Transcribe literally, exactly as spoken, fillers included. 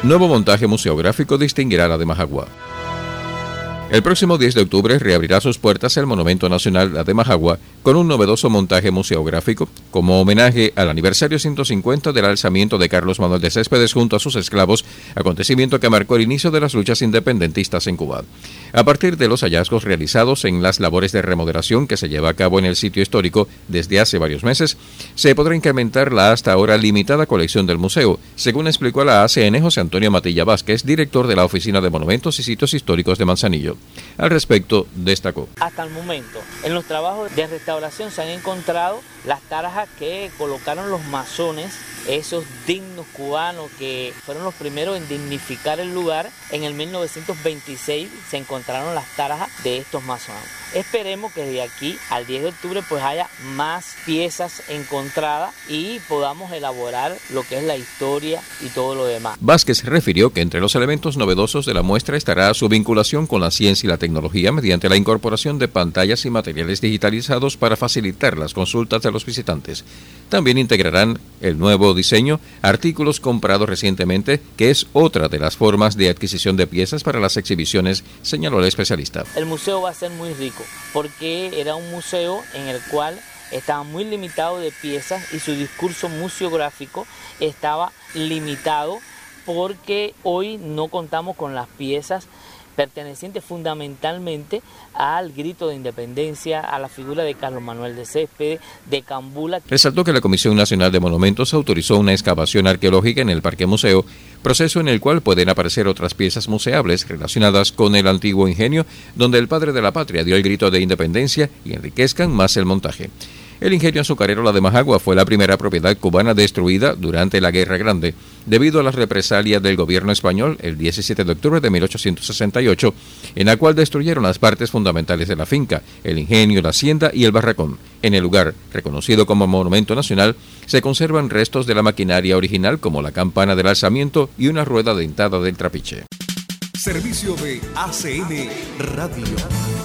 Nuevo montaje museográfico distinguirá la de Majagua. El próximo diez de octubre reabrirá sus puertas el Monumento Nacional La de Majagua con un novedoso montaje museográfico como homenaje al aniversario ciento cincuenta del alzamiento de Carlos Manuel de Céspedes junto a sus esclavos, acontecimiento que marcó el inicio de las luchas independentistas en Cuba. A partir de los hallazgos realizados en las labores de remodelación que se lleva a cabo en el sitio histórico desde hace varios meses, se podrá incrementar la hasta ahora limitada colección del museo, según explicó a la A C N José Antonio Matilla Vázquez, director de la Oficina de Monumentos y Sitios Históricos de Manzanillo. Al respecto, destacó: hasta el momento, en los trabajos de restauración se han encontrado las tarajas que colocaron los masones, esos dignos cubanos que fueron los primeros en dignificar el lugar. En el mil novecientos veintiséis se encontraron las tarajas de estos masones. Esperemos que de aquí al diez de octubre pues haya más piezas encontradas y podamos elaborar lo que es la historia y todo lo demás. Vázquez refirió que entre los elementos novedosos de la muestra estará su vinculación con la ciencia y la tecnología mediante la incorporación de pantallas y materiales digitalizados para facilitar las consultas de los visitantes. También integrarán el nuevo diseño, artículos comprados recientemente, que es otra de las formas de adquisición de piezas para las exhibiciones, señaló el especialista. El museo va a ser muy rico porque era un museo en el cual estaba muy limitado de piezas y su discurso museográfico estaba limitado porque hoy no contamos con las piezas pertenecientes fundamentalmente al grito de independencia, a la figura de Carlos Manuel de Céspedes, de Cambula. Resaltó que la Comisión Nacional de Monumentos autorizó una excavación arqueológica en el Parque Museo, proceso en el cual pueden aparecer otras piezas museables relacionadas con el antiguo ingenio, donde el padre de la patria dio el grito de independencia y enriquezcan más el montaje. El ingenio azucarero La de Majagua fue la primera propiedad cubana destruida durante la Guerra Grande, debido a las represalias del gobierno español el diecisiete de octubre de mil ochocientos sesenta y ocho, en la cual destruyeron las partes fundamentales de la finca, el ingenio, la hacienda y el barracón. En el lugar, reconocido como Monumento Nacional, se conservan restos de la maquinaria original como la campana del alzamiento y una rueda dentada del trapiche. Servicio de A C N Radio.